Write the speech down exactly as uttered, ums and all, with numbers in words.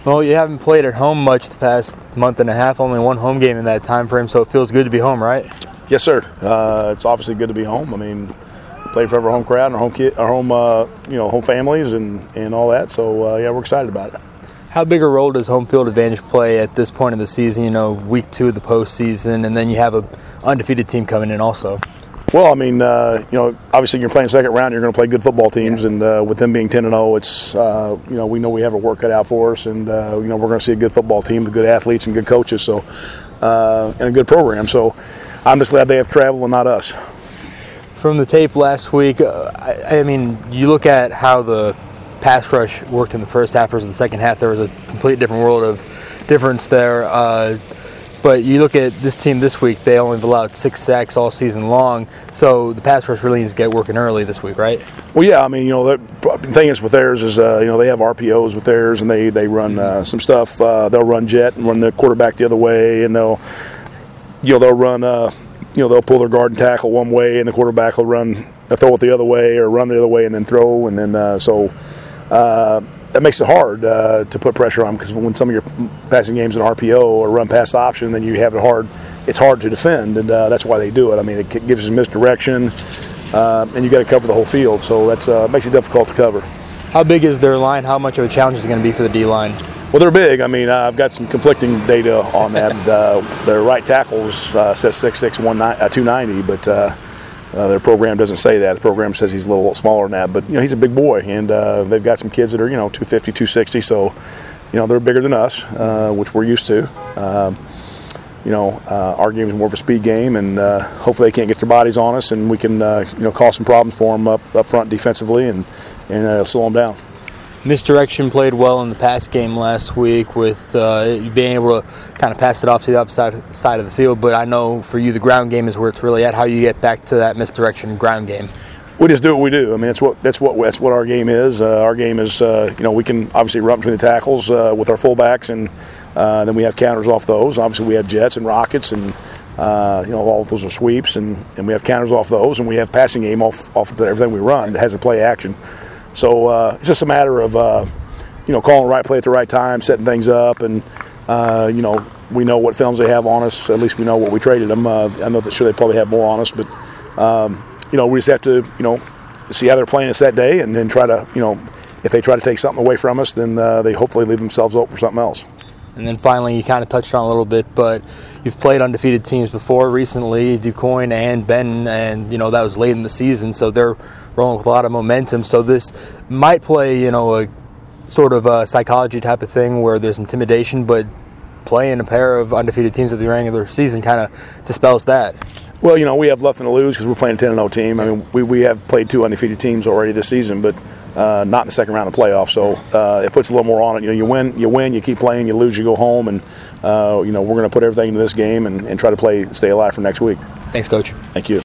Well, you haven't played at home much the past month and a half, only one home game in that time frame, so it feels good to be home, right? Yes, sir. Uh, it's obviously good to be home. I mean, played for our home crowd and our home kid, our home, uh, you know, home families and, and all that. So uh, yeah, we're excited about it. How big a role does home field advantage play at this point of the season? You know, week two of the postseason, and then you have a undefeated team coming in also. Well, I mean, uh, you know, obviously you're playing second round. You're going to play good football teams, and uh, with them being ten and zero, it's uh, you know we know we have a work cut out for us, and uh, you know we're going to see a good football team with good athletes and good coaches, so uh, and a good program. So I'm just glad they have travel and not us. From the tape last week, uh, I, I mean, you look at how the pass rush worked in the first half versus the second half. There was a completely different world of difference there. Uh, But you look at this team this week, they only have allowed six sacks all season long. So the pass rush really needs to get working early this week, right? Well, yeah. I mean, you know, the thing is with theirs is, uh, you know, they have R P Os with theirs, and they, they run uh, some stuff. Uh, they'll run jet and run the quarterback the other way, and they'll, you know, they'll run, uh, you know, they'll pull their guard and tackle one way, and the quarterback will run, throw it the other way, or run the other way and then throw. And then uh, so uh, that makes it hard uh, to put pressure on, because when some of your passing games in R P O or run pass option, then you have it hard. It's hard to defend, and uh, that's why they do it. I mean, it gives you misdirection, uh, and you got to cover the whole field. So that's uh, makes it difficult to cover. How big is their line? How much of a challenge is it going to be for the D line? Well, they're big. I mean, uh, I've got some conflicting data on that. uh, their right tackles uh, says six six, two ninety, but. Uh, Uh, their program doesn't say that. The program says he's a little smaller than that, but you know he's a big boy, and uh, they've got some kids that are you know two fifty, two sixty, so you know they're bigger than us, uh, which we're used to. Um, you know, uh, our game is more of a speed game, and uh, hopefully they can't get their bodies on us, and we can uh, you know cause some problems for them up up front defensively and and uh, slow them down. Misdirection played well in the pass game last week with uh, being able to kind of pass it off to the upside side of the field. But I know for you the ground game is where it's really at. How you get back to that misdirection ground game? We just do what we do. I mean, that's what that's what that's what our game is. Uh, our game is uh, you know we can obviously run between the tackles uh, with our fullbacks, and uh, then we have counters off those. Obviously, we have jets and rockets, and uh, you know all of those are sweeps, and, and we have counters off those, and we have passing game off off of everything we run that has a play action. So uh, it's just a matter of, uh, you know, calling the right play at the right time, setting things up, and, uh, you know, we know what films they have on us. At least we know what we traded them. Uh, I know that sure they probably have more on us, but, um, you know, we just have to, you know, see how they're playing us that day, and then try to, you know, if they try to take something away from us, then uh, they hopefully leave themselves open for something else. And then finally, you kind of touched on it a little bit, but you've played undefeated teams before recently, DuQuoin and Benton, and, you know, that was late in the season, so they're rolling with a lot of momentum. So this might play, you know, a sort of a psychology type of thing where there's intimidation, but playing a pair of undefeated teams at the regular season kind of dispels that. Well, you know, we have nothing to lose because we're playing a ten and oh team. I mean, we, we have played two undefeated teams already this season, but uh, not in the second round of the playoffs. So uh, it puts a little more on it. You know, you win, you win, you keep playing, you lose, you go home, and uh, you know we're going to put everything into this game and, and try to play, stay alive for next week. Thanks, Coach. Thank you.